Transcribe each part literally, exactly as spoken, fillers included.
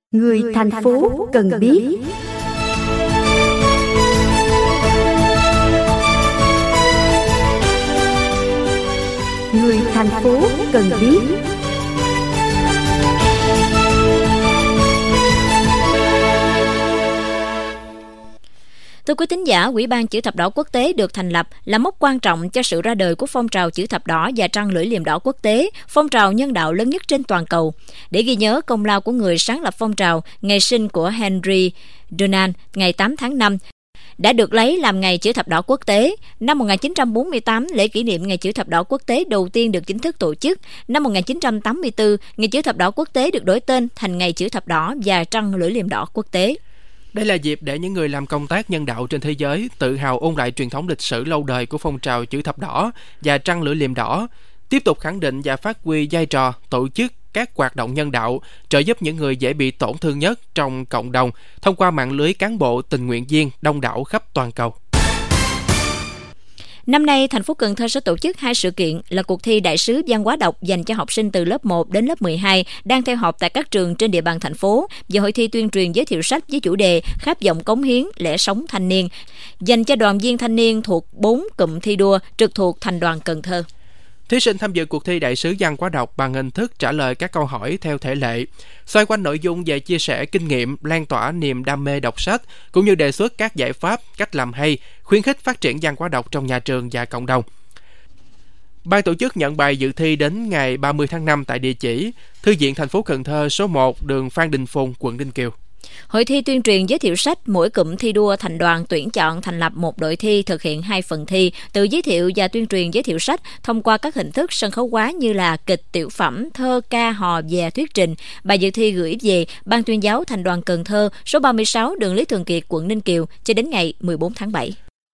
Người thành phố cần biết. Người thành phố cần biết. Thưa quý thính giả, Ủy ban Chữ thập đỏ quốc tế được thành lập là mốc quan trọng cho sự ra đời của phong trào Chữ thập đỏ và Trăng lưỡi liềm đỏ quốc tế, phong trào nhân đạo lớn nhất trên toàn cầu. Để ghi nhớ công lao của người sáng lập phong trào, ngày sinh của Henry Dunant ngày tám tháng năm đã được lấy làm ngày Chữ thập đỏ quốc tế. Năm một nghìn chín trăm bốn mươi tám, lễ kỷ niệm ngày Chữ thập đỏ quốc tế đầu tiên được chính thức tổ chức. Năm một nghìn chín trăm tám mươi tư, ngày Chữ thập đỏ quốc tế được đổi tên thành ngày Chữ thập đỏ và Trăng lưỡi liềm đỏ quốc tế. Đây là dịp để những người làm công tác nhân đạo trên thế giới tự hào ôn lại truyền thống lịch sử lâu đời của phong trào Chữ thập đỏ và Trăng lưỡi liềm đỏ, tiếp tục khẳng định và phát huy vai trò tổ chức các hoạt động nhân đạo, trợ giúp những người dễ bị tổn thương nhất trong cộng đồng thông qua mạng lưới cán bộ tình nguyện viên đông đảo khắp toàn cầu. Năm nay, thành phố Cần Thơ sẽ tổ chức hai sự kiện là cuộc thi đại sứ văn hóa đọc dành cho học sinh từ lớp một đến lớp mười hai đang theo học tại các trường trên địa bàn thành phố và hội thi tuyên truyền giới thiệu sách với chủ đề Khát vọng cống hiến, lẽ sống thanh niên dành cho đoàn viên thanh niên thuộc bốn cụm thi đua trực thuộc Thành đoàn Cần Thơ. Thí sinh tham dự cuộc thi đại sứ văn hóa đọc bằng hình thức trả lời các câu hỏi theo thể lệ, xoay quanh nội dung về chia sẻ kinh nghiệm, lan tỏa niềm đam mê đọc sách, cũng như đề xuất các giải pháp, cách làm hay, khuyến khích phát triển văn hóa đọc trong nhà trường và cộng đồng. Ban tổ chức nhận bài dự thi đến ngày ba mươi tháng năm tại địa chỉ Thư viện thành phố Cần Thơ số một, đường Phan Đình Phùng, quận Ninh Kiều. Hội thi tuyên truyền giới thiệu sách, mỗi cụm thi đua thành đoàn tuyển chọn thành lập một đội thi thực hiện hai phần thi, tự giới thiệu và tuyên truyền giới thiệu sách thông qua các hình thức sân khấu hóa như là kịch, tiểu phẩm, thơ, ca, hò và thuyết trình. Bài dự thi gửi về Ban tuyên giáo Thành đoàn Cần Thơ số ba mươi sáu, đường Lý Thường Kiệt, quận Ninh Kiều cho đến ngày mười bốn tháng bảy.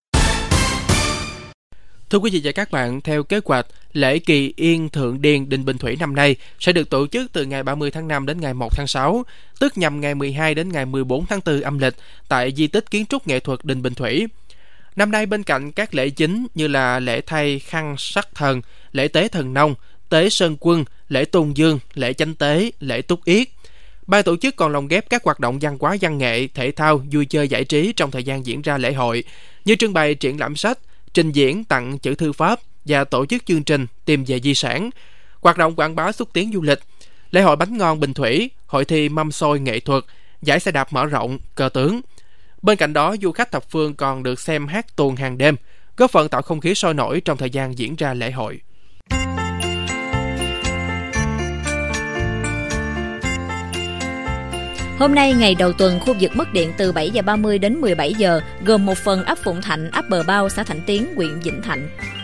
Thưa quý vị và các bạn, theo kế hoạch, lễ Kỳ Yên Thượng Điền Đình Bình Thủy năm nay sẽ được tổ chức từ ngày ba mươi tháng năm đến ngày một tháng sáu, tức nhằm ngày mười hai đến ngày mười bốn tháng tư âm lịch tại di tích kiến trúc nghệ thuật Đình Bình Thủy. Năm nay bên cạnh các lễ chính như là lễ thay khăn sắc thần, lễ tế thần nông, tế sơn quân, lễ tôn dương, lễ chánh tế, lễ túc yết, ban tổ chức còn lồng ghép các hoạt động văn hóa văn nghệ, thể thao, vui chơi giải trí trong thời gian diễn ra lễ hội như trưng bày triển lãm sách, trình diễn tặng chữ thư pháp và tổ chức chương trình tìm về di sản, hoạt động quảng bá xúc tiến du lịch, lễ hội bánh ngon Bình Thủy, hội thi mâm xôi nghệ thuật, giải xe đạp mở rộng, cờ tướng. Bên cạnh đó, du khách thập phương còn được xem hát tuồng hàng đêm, góp phần tạo không khí sôi nổi trong thời gian diễn ra lễ hội. Hôm nay, ngày đầu tuần, khu vực mất điện từ bảy giờ ba mươi đến mười bảy giờ, gồm một phần ấp Phụng Thạnh, ấp Bờ Bao, xã Thạnh Tiến, huyện Vĩnh Thạnh.